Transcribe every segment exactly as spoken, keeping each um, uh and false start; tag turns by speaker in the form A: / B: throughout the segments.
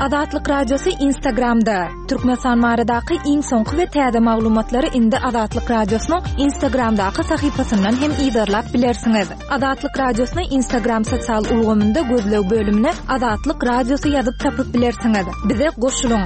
A: Azatlyk radiosu Instagramda. Türkmenistan maradaky iň soňky we täze maglumatlary indi Azatlyk radiosynyň Instagramdaky sahypasyndan hem ýa-da bilersiňiz. Azatlyk radiosyny Instagram sosial ulgamynda gözlew bölümine Azatlyk radiosu ýazyp tapyp bilersiňiz. Bize goşulyň.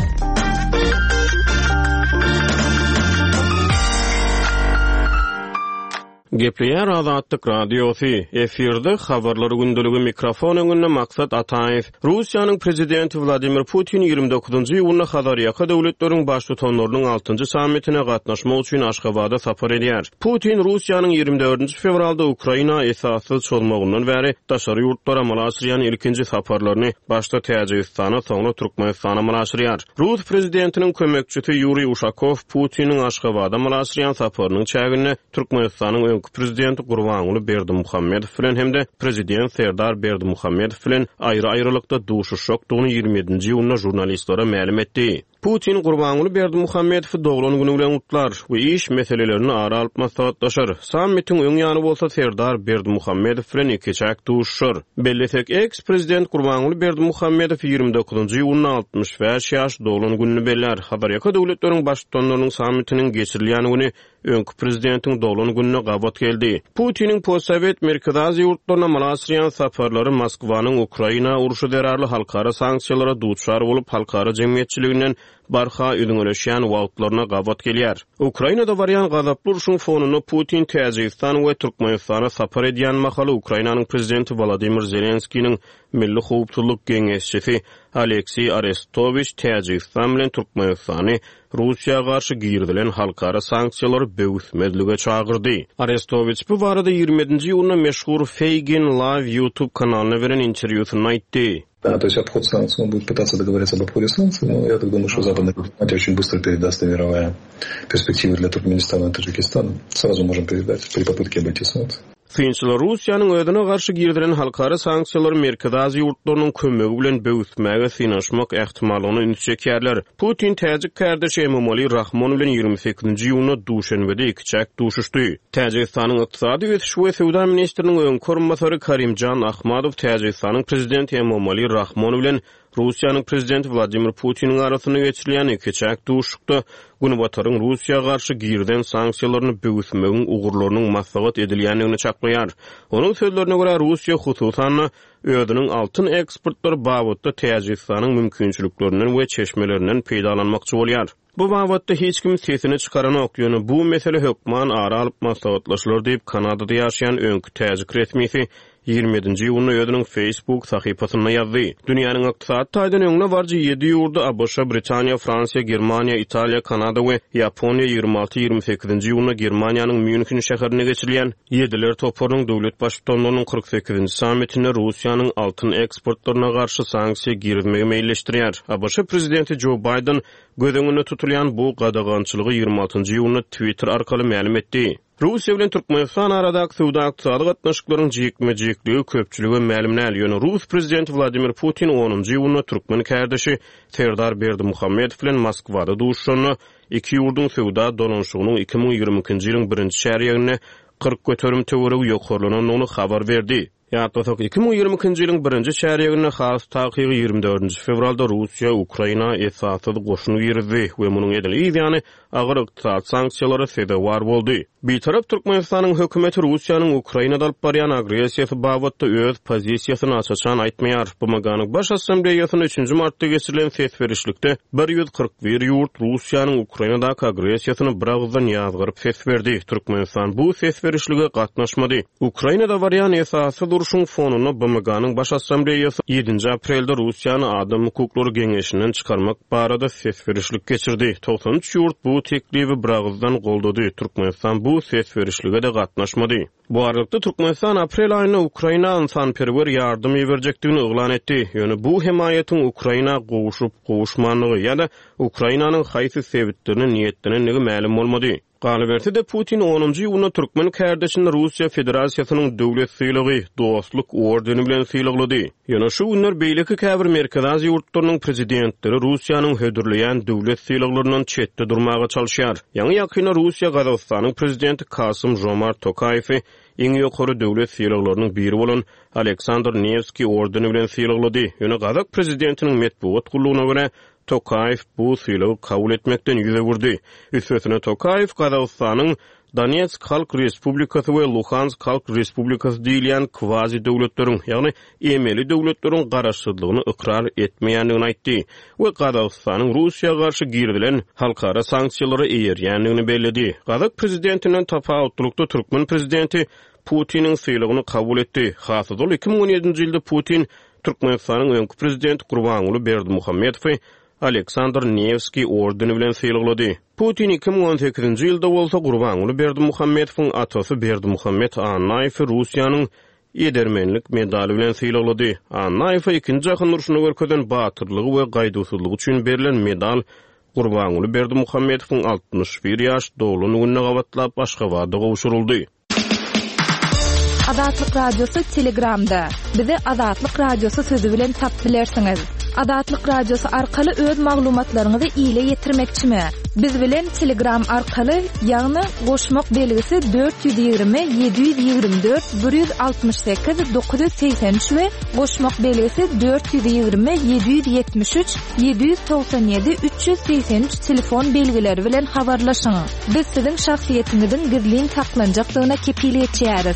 B: Gepleýär Azatlyk radiosu. Efirde habarlary gündüligi mikrofon öňünde Maksat Ataýew. Russiýanyň prezidenti Vladimir Putin ýygrimi dokuzynjy ýylyna Hazarýaka döwletleriň başlyklarynyň altıncı sammitine gatnaşmak üçin Aşgabatda sapar edýär. Putin Russiýanyň ýygrimi dördünji fevralda Ukraina esasy çolmagyndan bäri daşary ýurtlara malaşyrýan ilkinji saparlaryny başda Täjikistana, soňra Türkmenistana malaşyrýar. Rus prezidentiniň kömekçisi Yuriy Ushakov Putiniň Aşgabatda malaşyrýan saparynyň çägini Türkmenistanyň prezidenti Gurbanguly Berdimuhammedow bilen hemde prezident Serdar Berdimuhammedow bilen aýry-aýrylykda duşuşokdygyny ýygrimi ýedinji ýylyna jurnalistlere ma'lum etdi. Putin Gurbanguly Berdimuhammedowy doglan güni bilen utlar we iş meselelerini ara alyp maslahatlaşar. Sammitin öň ýany bolsa Serdar Berdimuhammedow bilen iki çak duşuşar. Bellesek ex-prezident Gurbanguly Berdimuhammedow ýygrimi dokuzynjy ýylyna altmış beş ýaş doglan gününi beller. Hazarýaka döwletleriň başlyklarynyň sammitiniň geçirilýän güni öňkü prezidentiň doglan gününe gabat geldi. Putiniň postsovet merkezi ýurtlaryna malaşyrýan saparlary Moskwanyň Ukraina uruşy derarly halkara sanksiýalara duçar bolup halkara jemgyýetçiliginden barha öňeleşýän wagtlaryna gabat gelýär. Ukrainada barýan gazaply uruşyň fonuny Putin Täjikistan we Türkmenistana sapar edýän mahaly Ukrainanyň prezidenti Volodymyr Zelenskiň Milli Howpçuluk Geňeşçisi Aleksey Arestovich Täjikistan bilen Türkmenistany Russiýa garşy girdilen halkara sanksiýalary böwüsmezlige çağırdy. Arestovich bu barada ýygrimi ýedinji ýylyna meşhur Feigin Live YouTube kanalyna beren interwýusyny aýtdy.
C: Да, то есть обход санкций, он будет пытаться договориться об обходе санкций, но я так думаю, что западная дипломатия очень быстро передаст мировая перспектива для Туркменистана и Таджикистана. Сразу можем передать при попытке обойти санкции.
B: Finçler Russiýanyň ödüne garşy girdilen halkara sanksiýalary merkezi ýurtlarynyň kömegi bilen böwüsmäge synaşmak ähtimalyny ünit çekýärler. Putin täjik kardeşi Emomali Rahmon bilen ýygrimi sekizinji ýylyna Duşanbede iki çak duşuşdy. Täjikistanyň ykdysady we şuwe sowda ministriniň öňkormasary Karimjan Ahmadow Täjikistanyň prezidenti Emomali Rahmon bilen Russiýanyň prezidenti Vladimir Putiniň arasyna geçirilýän iki çak duşukda Günübataryň Russiýa garşy girden sanksiýalaryny böwüsmegiň ugurlarynyň maslahat edilýändigini çaklaýar. Onuň sözlerine görä Russiýa hususan ödüniň altyn eksportlary babatda Täjikistanyň mümkinçiliklerinden we çeşmelerinden peýdalanmakçy bolýar. Bu babatda hiç kim sesini çykaran ok ýöne bu mesele hökman ara alyp maslahatlaşylar diýip Kanadada ýaşaýan öňkü täjik resmisi ýygrimi ýedinji ýylyna özüniň Facebook sahypasyna ýazdy. Dünýäniň ykdysady taýdan öňüne barjy ýedi ýurda A B Ş, Britaniýa, Fransiýa, Germaniýa, Italiýa, Kanada we Ýaponiýa ýygrimi alty ýygrimi sekizinji ýylyna Germaniýanyň München şäherine geçirilýän ýediler toparynyň döwlet başlyklarynyň kırk sekizinji sammitinde Russiýanyň altyn eksportlaryna garşy sanksiýa girmegi meýilleşdirýär. A B Ş prezidenti Joe Biden gözüňünde tutulýan bu gadagançylygy ýygrimi altynjy ýylyna Twitter arkaly ma'lum etdi. Russiýa bilen Türkmenistan aradaky sowda ykdysady gatnaşyklaryň jekme-jekligi köpçüligi ma'lumnäl ýöne Rus prezidenti Vladimir Putin onunjy ýylyna türkmen kardeşi Serdar Berdimuhammedow bilen Moskwada duşuşany iki ýurdun sowda dolanşygynyň iki ming ýigirmenji ýylyň birinji şäherine kırk göterim töweregi ýokarlananyny habar berdi. Ýa-da iki ming ýigirmenji ýylyň birinji şäherine has takygy ýygrimi dördünji fevralda Russiýa Ukraina esasy goşuny ýerdi we munyň edilýän ýani agyr ykdysady sanksiýalary sebäp boldy. Bir tarap Türkmenistanyň hökümeti Russiýanyň Ukrainada alyp barýan agresiýasy babatda öz pozisiýasyny açaçan aýtmaýar. Bu Maganyň baş assambleýasynyň üçünji martda geçirilen ses berişlikde bir ýüz kırk bir ýurt Russiýanyň Ukrainadaky agresiýasyny bir agzdan ýazgyryp ses berdi. Türkmenistan bu ses berişlige gatnaşmady. Ukrainada barýan esasy duruşyň fonuny B M G'nyň baş assambleýasy ýedinji aprelde Russiýany Adam hukuklary geňeşinden çykarmak barada ses berişlik geçirdi. doksan üç ýurt bu teklibi bir agzdan goldady. Türkmenistan bu ses berişlige de gatnaşmady. Bu aralykda Türkmenistan aprel aýyna Ukraina insanperwer ýardym berjekdigini oglan etdi. Ýöne bu hemaýatyň Ukraina gowuşup gowuşmanlygy ýa-da Ukrainanyň haýsy sebitlerini niýetlerini ma'lum bolmady. Galiberti de Putin onuncu ýylyna Türkmen kärdeşini Russiýa Federasiýasynyň döwlet syýlygy, dostluk ordeni bilen syýlyglady. Ýöne şu günler beýleki käbir merkezi ýurtlarynyň prezidentleri Russiýanyň hödürleýän döwlet syýlyglarynyň çetde durmaga çalyşýar. Ýa-ni ýakyna Russiýa Gazagystanyň prezidenti Kasym-Jomart Tokayew iň ýokary döwlet syýlyglarynyň biri bolan Aleksandr Nevski ordeni bilen syýlyglady. Ýöne Gazag prezidentiniň medpuwat gullugyna görä Tokayew bu syýlygy kabul etmekden ýüze gurdy. Üstüne Tokayew Gazagystanyň Donetsk Halk Respublikasy we Luhansk Halk Respublikasy diýilen kvazi döwletleriň, ýagny emeli döwletleriň garaşsyzlygyny ikrar etmeýändigini aýtdy we Gazagystanyň Russiýaga garşy girdilen halkara sanksiýalary eýerýändigini bellädi. Gazag prezidentinden tapawutlukda Türkmen prezidenti Putiniň syýlygyny kabul etdi. Hasy ol iki miň on ýedinji ýylda Putin Türkmenistanyň öňkü prezidenti Gurbanuly Berdimuhammedow Aleksandr Nevski ordeni bilen syýlyglady. Putin iki miň on sekizinji ýylda bolsa Gurbanuly Berdimuhammedowyň atasy Berdimuhammed Anaýew Russiýanyň ýedermenlik medali bilen syýlyglady. Anaýew ikinji Jahyn uruşyna görkezden batyrlygy we gaýdusuzlygy üçin berilen medal Gurbanuly Berdimuhammedowyň altmış bir ýaş dolunyny gabatlap Aşgabatda gowşuruldy.
A: Adatlyk radiosu Telegramda. Bizi Adatlyk radiosu sözü bilen tap bilersiňiz. Adatlyk radiosu arkaly öz maglumatlaryňyzy ýyla ýetirmekçimi? Biz bilen Telegram arkaly ýagny goşmak belgisi dört yüz ýygrimi yedi yüz ýygrimi dört bir yüz altmış sekiz dokuz yüz seksen üç we goşmak belgisi dört yüz ýygrimi yedi yüz ýetmiş üç yedi yüz toksan ýedi üç yüz seksen üç telefon belgileri bilen habarlaşyň. Biz siziň şahsiýetiňizin gizlin saklanjaklygyna kepiliyet etýäris.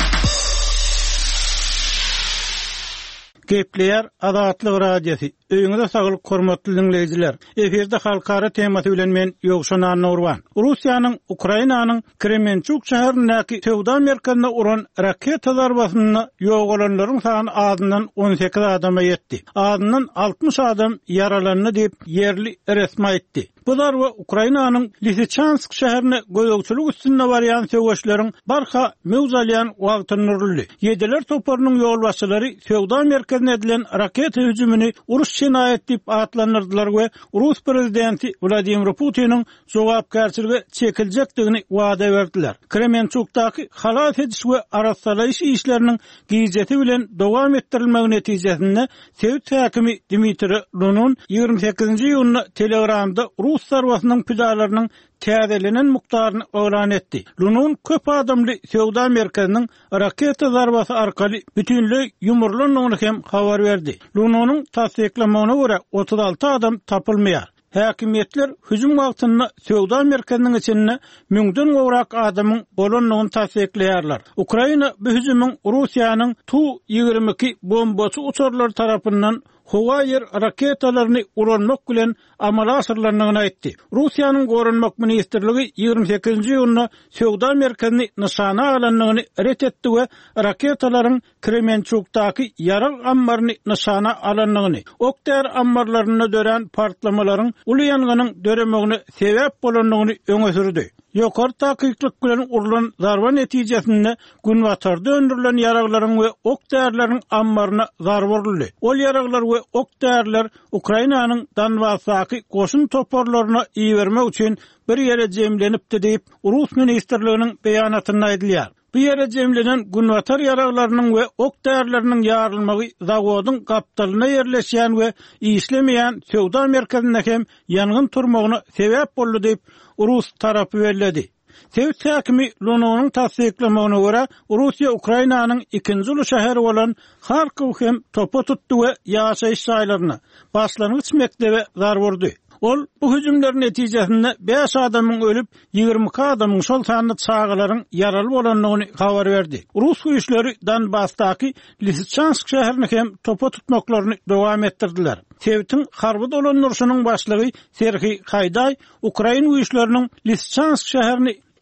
D: Gepleýär Adatlyk radiosu. Öýüňizde saglyk hormatly dinleýijiler. Eferde halkara temasy bilen men Ýogşan Nurwan. Russiýanyň Ukrainanyň Kremenchuk şäherindäki Sewda merkezine uran raketa zarbasyny ýogalanlaryň sany azyndan on sekiz adama ýetdi. Azyndan altmış adam yaralandy diýip ýerli resmi aýtdy. Bu zarba Ukrainanyň Lysychansk şäherine gözegçilik üstünde barýan sewgeçleriň barha mewzalyan wagtyny nurly. Ýediler toparynyň ýolbaşçylary Sewda merkezine edilen raketa hüjümini uruş cinayet dip atlanırdılar we Rus prezidenti Vladimir Putin'in jogapkärçiligi çekiljekdigini wada berdiler. Kremenchukdaky halas ediş we araşdyrýyş işleriniň giýjeti bilen dowam etdirilmegi netijesinde Sewit häkimi Dmitri Lunun ýygrimi sekizinji ýylyna Telegramda Rus sarwasynyň pidalarynyň täzelenen mukdaryny öwran etdi. Lunun köp adamly Sewda merkeziniň raketa zarbasy arkaly bütünlüğ ýumurlanyny hem habar berdi. Lununun tasdiklamagyna görä otuz alty adam tapylmaýar. Häkimetler hüjüm wagtyny Sewda merkeziniň içinde müňden gowrak adamyň bolanlygyny tasdikleýärler. Ukraina bu hüjümüň Russiýanyň Tu ýygrimi iki bombasy uçurlary tarapyndan Howayer raketalaryny uranmak bilen amala asyrlanýagyny aýtdy. Russiýanyň gorunmak ministrligi ýygrimi sekizinji ýylyna Sewda merkezini nişana alanlygyny ret etdi we raketalaryň Kremenchukdaky ýarak ammaryny nişana alanlygyny, okdar ammarlaryny dören partlamaların uly ýanganyň döremegine sebäp bolanlygyny öňe sürdi. Ýokary takyklyk bilen urulan zarba netijesinde gün watarda öndürilen ýaraklaryň we ok därlerini ammaryna zar boldy. Ol ýaraklar we ok därler Ukrainanyň Donbassaky goşun toporlaryna iýermek üçin bir ýere jemlenipdi diýip Rus ministrliginiň beýanatyna aýdylýar. Bu ýere jemlenen gün watar ýaraklarynyň we ok därleriniň ýarylmagy zawodyň gapdalyna ýerleşýän we işlemeýän Sewda merkezinde hem ýangyn turmagyna sebäp boldy diýip Rus tarapy bellädi. Sewit häkimi Lununun tasdiklamagyna görä Russiýa Ukrainanyň ikinji uly şäheri bolan Harkiw hem topa tutdy we ýaşaýyş şaýlaryna başlanyç mektebe zar berdi. Ol bu hüjümlerin netijesinde beş adamyň ölüp ýygrimi iki adamyň şol sanyny çağalaryň yaraly bolanlygyny habar berdi. Rus güýçleri Donbassdaky Lysychansk şäherini hem topa tutmaklaryny dowam etdirdiler. Sewitiň harby dolanýarynyň başlygy Serhiy Hayday Ukraina güýçleriniň Lysychansk şäherini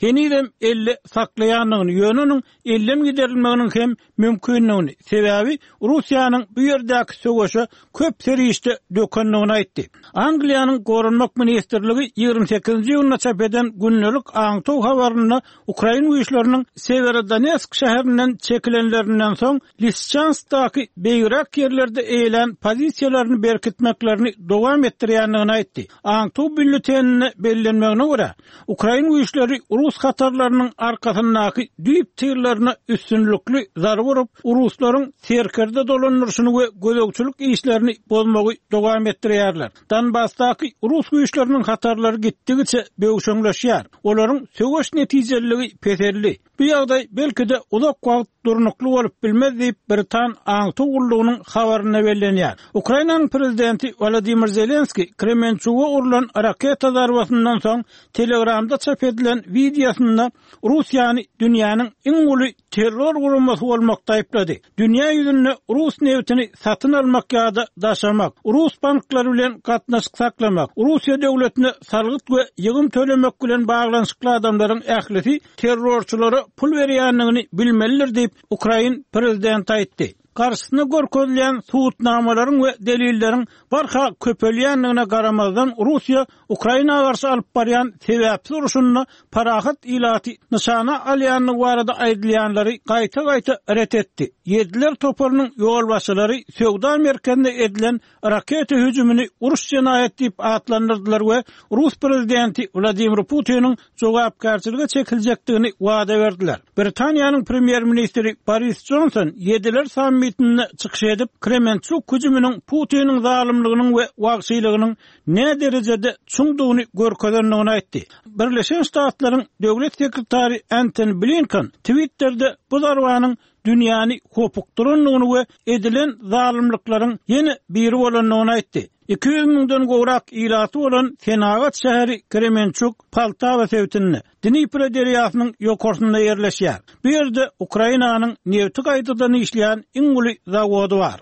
D: henilem elle saklayanlygyny ýönüniň ellem giderilmeginiň hem mümkinligini sebäbi Russiýanyň bu ýerdäki söwüşe köp serişde dökenligini aýtdy. Angliýanyň gorunmak ministrligi ýygrimi sekizinji ýylyna çap eden günlük aňtow habaryna Ukraina güýçleriniň Severodonetsk şäherinden çekilenlerinden soň Lysychanskdaky beýrak ýerlerde eýlen pozisiýalaryny berkitmeklerini dowam etdirýänligini aýtdy. Aňtow bülletenine bellenmegine görä, Ukraina güýçleri Rus hatarlarynyň arkasyndaky düýp tyrlaryna üstünlükli zarby berup, Ruslaryň serkerde dolanýaryşyny we gözegçilik işlerini bozmagy dowam etdirýärler. Donbassdaky Rus güýçleriniň hatarlary gitdigiçe beýşeňleşýär. Olaryň söwüş netijeligi peserli. Bu ýagdaý belki de uzak wagt durnukly bolup bilmez diýip Britan aňtow urlugynyň habaryna bellenýär. Ukrainanyň prezidenti Volodymyr Zelenski Kremenchuga urulan raketa zarbasyndan soň Telegramda çap edilen videosunda Russiýany dünýäniň iň uly terror gurulmasy bolmakda aýplady. Dünýä ýüzünde Rus newtini satyn almak ýa-da daşamak, Rus banklary bilen gatnaşyk saklamak, Russiýa döwletine salgyt we ýygym tölemek bilen baglanyşykly adamlaryň ählisi terrorçulara pul berýänligini bilmeliler diýip Ukraina prezidenti aýtdy. Karşısına görkezlen suutnamalaryň we delilleriň barha köpelýänligine garamazdan Russiýa Ukraina garşy alyp barýan sebäpsiz uruşyny parahat ilaty nyşana alýanlygy barada aýdylýanlary gaýta-gaýta ret etdi. Ýediler toparynyň ýol başçylary Sowda merkezinde edilen raketa hüjümini uruş jenaýet diýip atlandyrdylar we Rus prezidenti Vladimir Putiniň jogapkärçiligi çekiljekdigini wada berdiler. Britaniýanyň premier ministri Boris Johnson ýediler sammitine çykyş edip Kremenchuk hüjüminiň Putiniň zalimliginiň we wagşylygynyň ne derejede çuňdugyny görkezlendigini aýtdy. Birleşen Ştatlaryň döwlet sekretary Antony Blinken Twitter'de bu zarwanyň dünýäni hopukturunlygyny we edilen zalimliklaryň ýene biri bolanlygyny aýtdy. iki yüz miňden gowrak ilaty bolan Senagat şäheri Kremenchuk Poltava sewtini Dnipro derýasynyň ýokarsynda ýerleşýär. Bu ýerde Ukrainanyň newti gaýtadan işleýän iň uly zawody bar.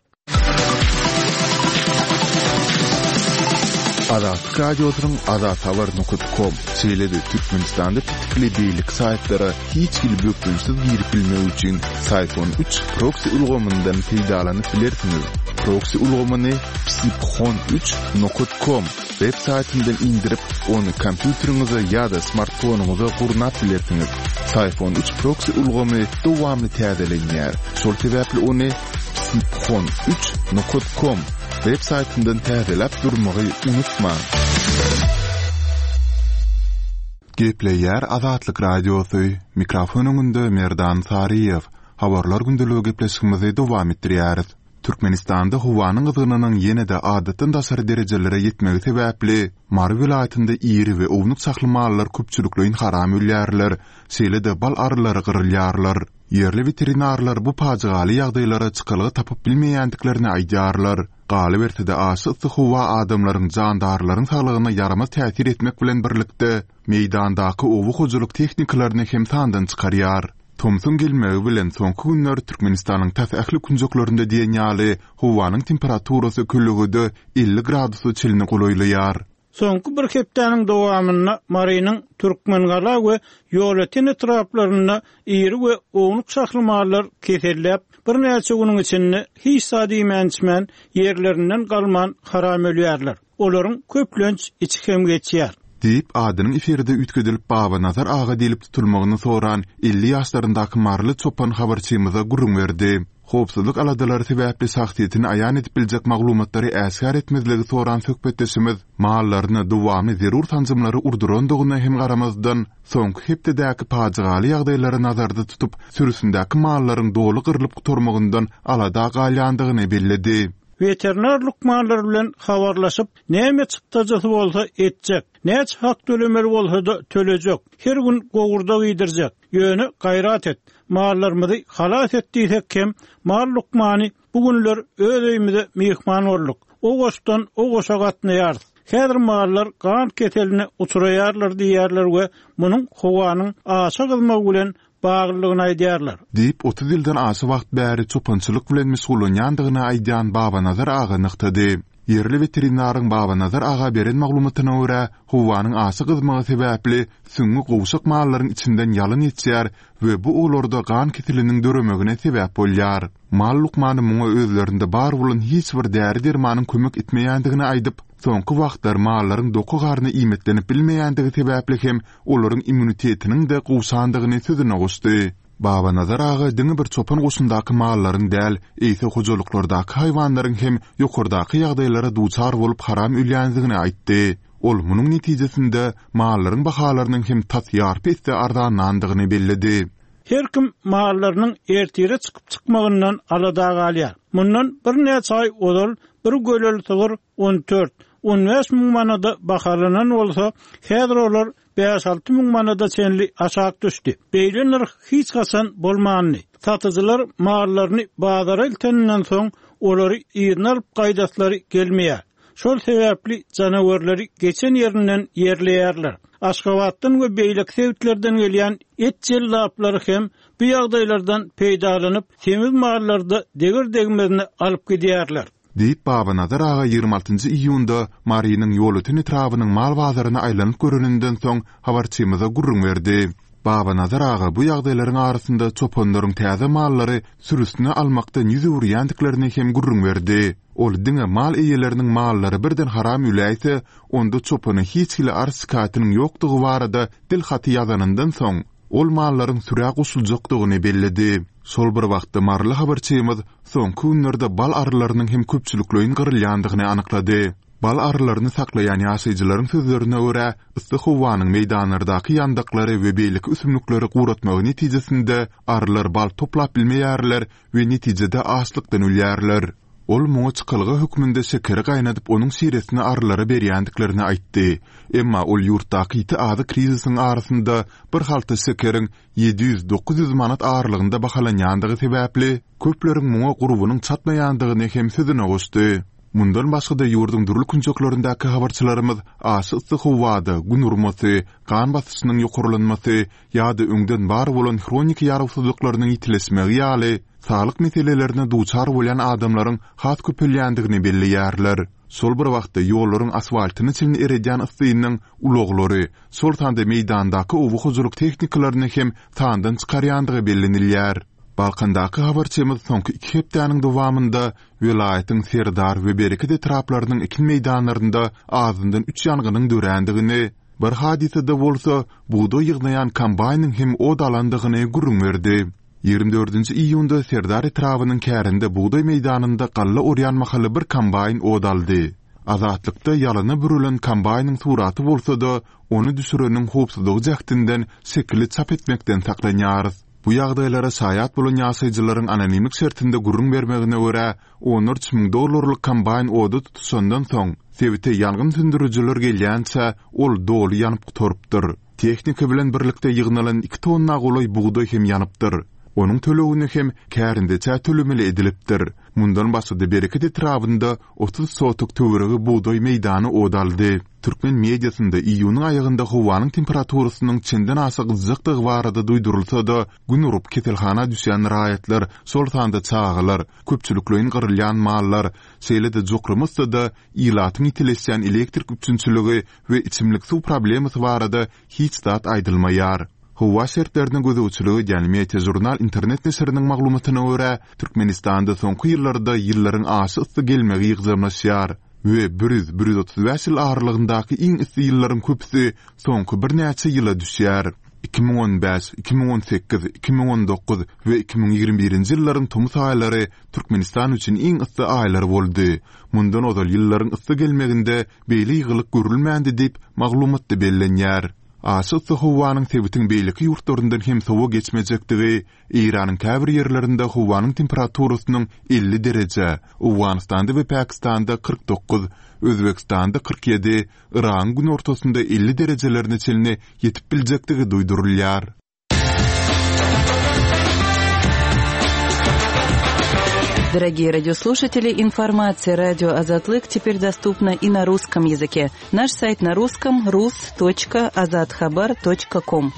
E: Azat radiosynyň azat habar nokta com seýledi Türkmenistanda tikli beýlik saýtlary hiç bir bökünsiz girip bilmek üçin Sayfon üç proxy ulgamyndan peýdalanyp bilersiňiz. Proxy ulgamyny psipxon üç nokta com web saýtyndan indirip onu kompýuteriňize ýa-da smartfonuňyza gurnap bilersiňiz. Sayfon üç proxy ulgamy dowamly täzelenýär. Şol sebäpli onu psipxon üç nokta com web saýtyndan täzelep durmagy unutmaň. Gepleýär Azatlyk radiosy, mikrofonuňda Merdan Sariýew. Habarlar gündeligi gepleşigimizi dowam etdirýäris. Türkmenistanda howanyň gyzynynyň ýene-de adatdan daşary derejelere ýetmegi sebäpli Mary vilayatynda iri we ownuk sakly mallar köpçüliklerin haram ülýärler, şeýle-de bal arylary gyrylýarlar. Yerli veterinarlar bu pajygaly ýagdaýlara çykylygy tapyp bilmeýändiklerini aýdýarlar. Galy bertide aşy howa adamlaryň jandarlaryň saglygyna yaramaz täsir etmek bilen birlikde meýdandaky owu hojuluk tehnikalaryny hem tandan çykarýar. Tomsun gelmegi bilen soňky günler Türkmenistanyň täsirli günjoklarynda diýen ýaly howanyň temperaturasy küllügide elli gradusy çelini golaýlýar.
D: Soňky bir hepdeniň dowamyna Marynyň Türkmengala we ýöletin etraplaryna iri we ownuk şahlamalar keserläp bir näçe günüň içinde hiç sady mençmen ýerlerinden galman haram ölýärler. Olaryň köplenç içkem geçýär.
E: Diýip adynyň eferde ütküdilip Baba Nazar ağa delip tutulmagyny soran elli ýaşlaryndaky marly çopan habarçymyza gurrun berdi. Howpsuzlyk aladalary sebäpli sagtyetini aýan edip biljek maglumatlary äsgär etmezligi soran söhbetdeşimiz mallaryny dowamy zerur tanjymlary urdurandygyna hem garamazdan soňky hepdedäki pajygaly ýagdaýlary nazarda tutup sürüsindäki mallaryň doly gyrylyp gutormagyndan alada galýandygyny belledi.
D: Veterinarlyk mallar bilen habarlaşyp näme çykdajasy bolsa etjek, näçe hak tölemeli bolsa da tölejek, her gün gowurda giydirjek, ýöne gaýrat et. Mallarymyzy halas etdiýsek hem mal lukmany bugunler öz öýümizde mehman bolduk. O goşdan o goşa gatnaýar. Häzir mallar gan keseline uçuraýarlar diýerler we munyň howanyň aşa gylmagy bilen baglygyny aýdýarlar.
E: Diýip otuz ýyldan aşy wagt bäri çopançylyk bilen meşgullanýandygyny aýdýan Baba Nazar ağa nyktady. Yerli veterinarın Baba Nazar ağa beren maglumatyna görä, howanyň asy gyzmagy sebäpli süňňi gowşak mallaryň içinden ýalyn etýär we bu olarda gan ketiliniň döremegine sebäp bolýar. Mal lukmany muňa özlerinde bar bolan hiç bir däri dermanyň kömek etmeýändigini aýdyp, soňky wagtlar mallaryň doku garny iýmetlenip bilmeýändigi sebäpli hem olaryň immunitetiniň de gowşandygyny sözüne goşdy. Baba Nazar ağa diňi bir çopan goşundaky mallaryň däl, eýse hojalyklardaky haýwanlaryň hem ýokardaky ýagdaýlara duçar bolup haram ülýändigini aýtdy. Ol munyň netijesinde mallaryň bahalarynyň hem tatyar pesde ardanandygyny bellidi.
D: Her kim mallarynyň ertire çykyp çykmagyndan alada galýar. Mundan bir näçe ay odal bir gölel tygyr on dört on beş müň manada bahalanan bolsa, häzir olar beş alty müň manada çenli aşağı düşdi. Beýle narh hiç gasan bolmandy. Satyjylar mallaryny bazara iltenden soň olary ýerine alyp gaýdatlary gelmeýär. Şol sebäpli janawarlary geçen ýerinden ýerleýärler. Aşgabatdan we beýlek sebäplerden gelýän et jellaplary hem bu ýagdaýlardan peýdalanyp temiz mallarda degir degmezini alyp gidýärler.
E: Deyip Baba Nazar ağa ýygrima altynjy iýunda Mariýanyň ýolutyny trawynyň mal bazaryna aýlanyp görünenden soň habarçymyza gurrun berdi. Baba Nazar ağa bu ýagdaýlaryň arasynda çopanlaryň täze mallary sürüsine almakda ýüze urýandyklerini hem gurrun berdi. Ol diňe mal eýeleriniň mallary birden haram ýüläýse, onda çopany hiç hili arsykatynyň ýokdugy barada dil haty ýazanyndan soň ol mallaryň sürä gusuljakdygyny bellidi. Sol bir wagtda marly habarçymyz soňky günlerde bal arılarynyň hem köpçülikleýin gyrylýandygyny anyklady. Bal arılaryny saklaýan ýaşaýjylaryň sözlerine görä, ysty howanyň meýdanlardaky ýandaklary we beýlik üsümlikleri guratmagy netijesinde arılar bal toplap bilmeýärler we netijede açlykdan ölýärler. Ol muňa çykylgy hükmünde şekeri gaýnadyp onuň siresini arılara berýändiklerini aýtdy. Emma ol ýurtdaky ýiti azy krizisiň arasynda bir halta şekeriň yedi yüz dokuz yüz manat aralygynda bahalanýandygy sebäpli köpleriň muňa gurubunyň çatmaýandygyny hem sözüne goşdy. Mundan başga da ýurdun durul künçeklerindäki habarçylarymyz asy ysy howada gün urmasy, kan basyşynyň ýokurlanmasy ýa-da öňden bar bolan kronik ýaragsyzlyklarynyň ýitilesmegi ýaly sağlyk meselelerine duçar bolan adamlaryň hat köpelýändigini belliýärler. Sol bir wagtda ýollaryň asfaltyny çilni eredýän yssynyň uloglary, sol tanda meýdandaky owu hojuluk teknikalaryny hem tandan çykarýandygy bellenilýär. Balkandaky habarçymyz soňky iki hepdeniň dowamynda welaýatyň Serdar we Bereket etraplarynyň iki meýdanlarynda azyndan üç ýanganyň dörendigini, bir hadisede bolsa buğday ýygnaýan kombaýnyň hem od alandygyny gurrun berdi. ýygrima dördünji iýunda Serdar etrawynyň kärinde buğday meýdanynda galla orýan mahaly bir kombaýn od aldy. Azatlykda ýalyny bürülen kombaýnyň suraty bolsa-da, onu düşüreniň howpsuzlygy jahtynden şekli çap etmekden saklanýar. Bu ýagdaýlara saýat bolan ýaşaýjylaryň anonimik şertinde gurrun bermegine görä, on üç müň dollarlyk kombaýn odu tutuşandan soň sebite ýangyn söndürüjiler gelýänçe ol doly ýanyp turupdyr. Teknika bilen birlikde ýygnalan iki tonna goloy buğday hem ýanypdyr. Onun tölegini hem kärindeçe tölemeli edilipdir. Mundan başga Bereket etrabynda otuz sotuk töweregi buğday meýdany odaldy. Türkmen mediasynda iýunyň aýagynda howanyň temperaturasynyň çenden aşy gyzykdygy barada duýdurulsa-da, gün urup ketelhana düşýän raýatlar, sol tanda çağılar, köpçülikleýin gyrylýan mallar, şeýle-de jokramasda ýylatyň ýitilesýän elektrik üçinçiligi we içimlik suw problemasy barada hiç zat aýdylmaýar. Howa şertleriniň gözegçiligi ýani jurnal internet neşriniň maglumatyna görä, Türkmenistanda soňky ýyllarda ýyllaryň aşy ysy gelmegi ýygzamlaşýar we bir yüz bir yüz otuz beş ýyl aralygyndaky iň ysy ýyllaryň köpüsi soňky bir näçe ýyla düşýär. iki bin on beş, iki bin on sekiz, iki bin on dokuz we iki bin ýygrima birinji ýyllaryň tumus aýlary Türkmenistan üçin iň ysy aýlar boldy. Mundan ozal ýyllaryň ysy gelmeginde beýle ýygylyk görülmändi diýip maglumatda bellenýär. Aşyk howanyň sebitiň beýleki ýurtlaryndan hem sowa geçmejekdigi, Iranyň käbir ýerlerinde howanyň temperaturasynyň elli derece, Awganistanda we Pakistanda kırk dokuz, Özbekistanda kırk yedi, Iran gün ortasynda elli derecelerine çelini ýetip biljekdigi duýdurulýar.
F: Дорогие радиослушатели, информация «Радио Азатлык» теперь доступна и на русском языке. Наш сайт на русском – рус точка азатхабар точка ком.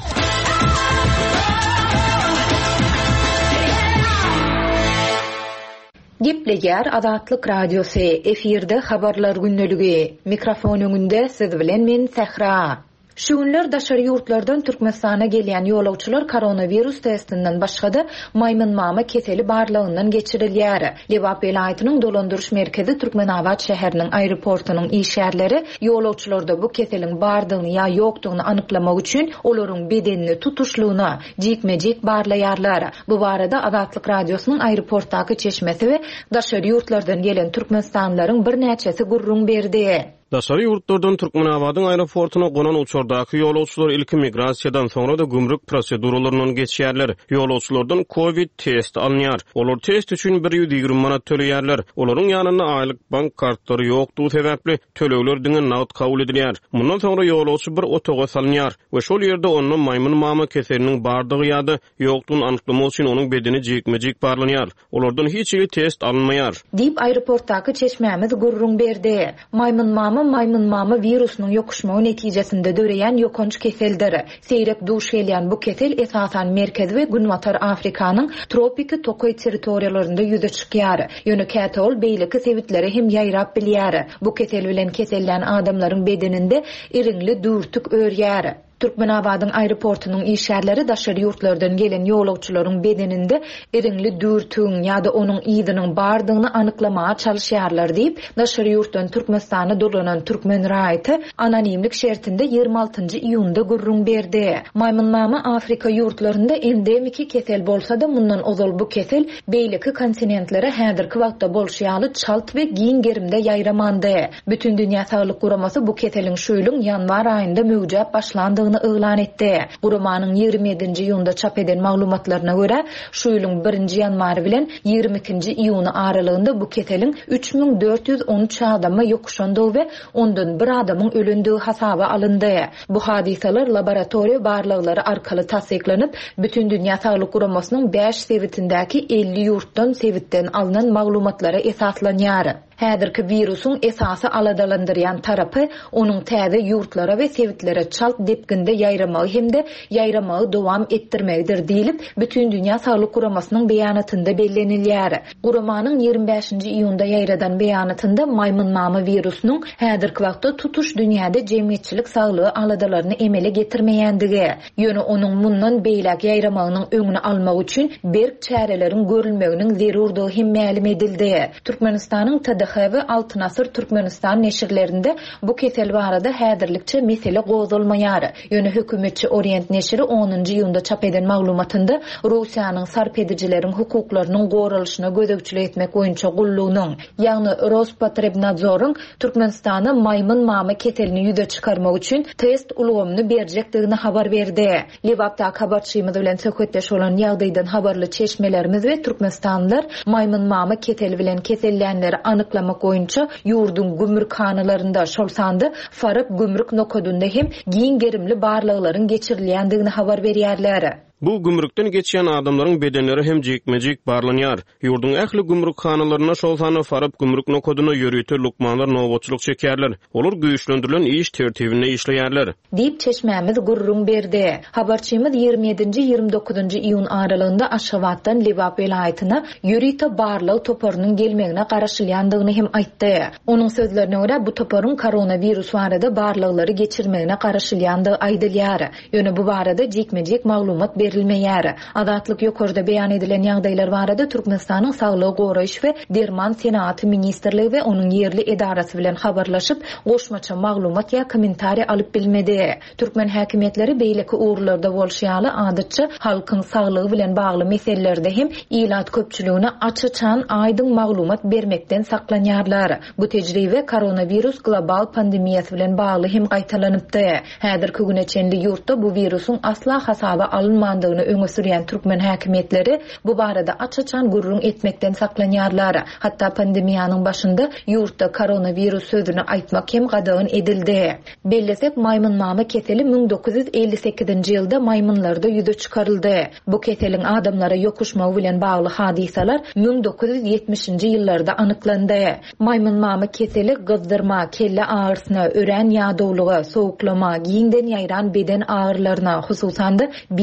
A: Gepleger Azatlyk Radiosu efirde habarlar günneligi. Mikrofon öňünde siz bilen men Sahra. Şu günler daşary ýurtlardan Türkmenistana gelýän ýolawçylar koronavirus testinden başga-da maýmyn mama keseli barlygyndan geçirilýär. Lewap vilayatynyň dolandyryş merkezi Türkmenabad şäheriniň aeroportunyň işgärleri ýolawçylarda bu keseliň bardygyny ýa ýokdugyny anyklamak üçin olaryň bedenini tutuşlugyna jikmejik barlaýarlar. Bu barada Azatlyk Radiosynyň aeroportdaky çeşmesi we daşary ýurtlardan gelen türkmenistanlylaryň bir näçesi gurrun berdi.
B: Daşary ýurtlardan Türkmenabadyň aeroportuna gonan uçurdaky ýolawçylar ilki migrasiýadan soňra da gümrük proseduralarynyň geçýärler. Ýolawçylardan Covid test alınýar. Olar test üçin bir ýüz ýigirme manat töleýärler. Olaryň ýanyna aýlyk bank kartlary ýokdugy sebäpli tölegler diňe nagd kabul edilýär. Mundan soňra ýolawçy bir otoga salınýar we şol ýerde onuň maýmyn mama keseliniň bardygy ýa-da ýokdugyny anyklamak üçin onuň bedeni jekmejek barlanýar. Olardan hiç ýeri test alınmaýar.
A: Dip aeroportdaky çeşmämiz gurrun berdi. Maýmyn mama maýmyn mama virusynyň ýokuşmagy netijesinde döreýän ýokunç keseldir. Seýrek duş gelýän bu kesel esasan Merkez we Günbatar Afrikanyň tropiki Tokay territoriýalarynda ýüze çykýar. Ýöne kätol beýleki sebitleri hem ýaýrap bilýär. Bu kesel bilen kesellän adamlaryň bedeninde iriňli dürtük örýär. Türkmenabadyň aeroportunyň işgärleri daşary ýurtlardan gelen ýolawçylaryň bedeninde iriňli dürtüň ýa-da onuň ýydynyň bardygyny anyklamaga çalışýarlar diýip daşary ýurtdan Türkmenistana dolanan Türkmen raýaty anonimlik şertinde ýygrima altynjy iýunda gurrun berdi. Maýmyn mama Afrika ýurtlarynda endemiki kesel bolsa da mundan ozal bu kesel beýleki kontinentlere häzirki wagtda bolşýaly çalt we giň gerimde ýaýramandy. Bütün dünýä saglyk guramasy bu keseliň şu ýylyň ýanwar aýynda möwjüp başlandygyny ıglan etdi. Gurumanyň ýygrimi ýedinji iýunda çap eden maglumatlaryna görä, şu ýylyň birinji ýanwary bilen ýygrimi ikinji iýuny aralygynda bu keseliň üç miň dört ýüz on üç adama ýokuşandy we ondan bir adamyň ölendigi hasaba alındy. Bu hadisalar laboratoriýa barlyklary arkaly tasdiklanyp, bütün dünýä saglyk guramasynyň beş sebitindäki elli ýurtdan sebitden alynan maglumatlara esaslanýar. Häzirki virusyň esasy aladalandyrýan tarapy onuň täze ýurtlara we sebitlere çalt depginde ýaýramagy hemde ýaýramagy dowam etdirmekdir diýilip, bütün dünýä saglyk guramasynyň beýanatynda bellenilýär. Guramanyň ýygrimi beşinji iýunda ýaýradan beýanatynda maýmyn mama virusynyň häzirki wagtda tutuş dünýäde jemgyýetçilik saglygy aladalaryny emele getirmeýändigi, ýöne onuň mundan beýlek ýaýramagynyň öňüni almak üçin berk çäreleriň görülmeginiň zerurdygy hem ma'lum edildi. Türkmenistanyň T D H we Altyn asyr Türkmenistan neşirlerinde bu kesel barada häzirlikçe mesele gozulmaýar. Ýöne hökümetçi Orient neşiri onunji iýunda çap eden maglumatynda Russiýanyň sarp edijileriň hukuklarynyň goralyşyna gözegçilik etmek boýunça gullugynyň, ýagny Rospotrebnazoryň Türkmenistana maýmyn mama keselini ýüze çykarmak üçin test ulgamyny berjekdigini habar berdi. Lewapda habarçymyz bilen söhbetdeş bolan ýagdaýdan habarly çeşmelerimiz we Türkmenistanlylar maýmyn mama keseli bilen kesellänleri anyklamak boýunça ýurdun gümrük hanalarynda şol sandy Faruk gümrük nokodunda hem giň gerimli barlyklaryň geçirilýändigini habar berýärler.
B: Bu gümrükden geçýän adamlaryň bedenleri hem jekmejek barlanýar. Ýurdun ähli gümrük hanalaryna şol sany Faruk gümrük nokoduny ýörüýte lukmanlar nowatçylyk çekýärler. Olar güýçlendirilen iş tertibinde işleýärler. Diýip
A: çeşmämiz gurrun berdi. Habarçymyz ýygrimi ýedinji ýygrimi dokuzunji iýun aralygynda Aşgabatdan Lewap vilayatyna ýörüýte barlyk toparynyň gelmegine garaşylýandygyny hem aýtdy. Onuň sözlerine görä bu toparyň koronavirus barada barlyklary geçirmegine garaşylýandygy aýdylýar. Ýöne bu barada jekmejek maglumat berilmeýär. Azatlyk ýokarda beýan edilen ýagdaýlar barada Türkmenistanyň Saglyk goraýyş we Derman Senaty ministrligi we onuň ýerli edarasy bilen habarlaşyp, goşmaça maglumat ýa kommentariýa alyp bilmedi. Türkmen häkimetleri beýleki uğurlarda bolşýaly adatça halkyň saglygy bilen bagly meselelerde hem ilat köpçüligine açyçan aýdyň maglumat bermekden saklanýarlar. Bu tejribe koronavirus global pandemiýasy bilen bagly hem gaýtalanypdy. Häzirki güneçenli ýurtda bu virusyň asla hasaba alınmandygyny öňe sürýän türkmen häkimetleri bu barada açyçan gurrun etmekden saklanýarlar. Hatta pandemiýanyň başynda ýurtda koronavirus sözüni aýtmak hem gadagyn edildi. Bellesek maýmyn mama keseli ming dokuz ýüz elli sekizinji ýylda maýmynlarda ýüze çykaryldy. Bu keseliň adamlara ýokuşmagy bilen bagly hadisalar ming dokuz ýüz ýetmişinji ýyllarda anyklandy. Maýmyn mama keseli gyzdyrma, kelle ağrısyna, ören ýadowlugy, sowuklama, giňden ýaýran beden ağrılaryna, hususan da bil ağrı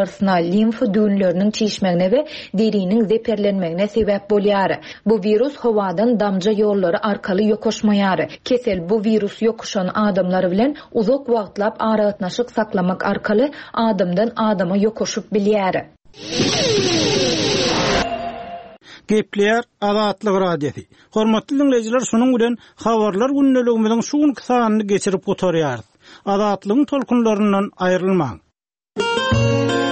A: bağırsına, limf düğünlerinin tişmegine ve derinin zeperlenmegine sebep bolýar. Bu virus howadan damja ýolları arkaly ýokoşmaýar. Kesel bu virus ýokuşan adamlar bilen uzak wagtlap aragatnaşyk saklamak arkaly adamdan adama ýokoşup bilýär.
D: Gepleýär Azatlyk radiosi. Hormatly dinleýijiler, şonuň bilen habarlar günneligimiziň şu günki sanyny geçirip gotarýar. Azatlygyň tolkunlaryndan aýrylmaň.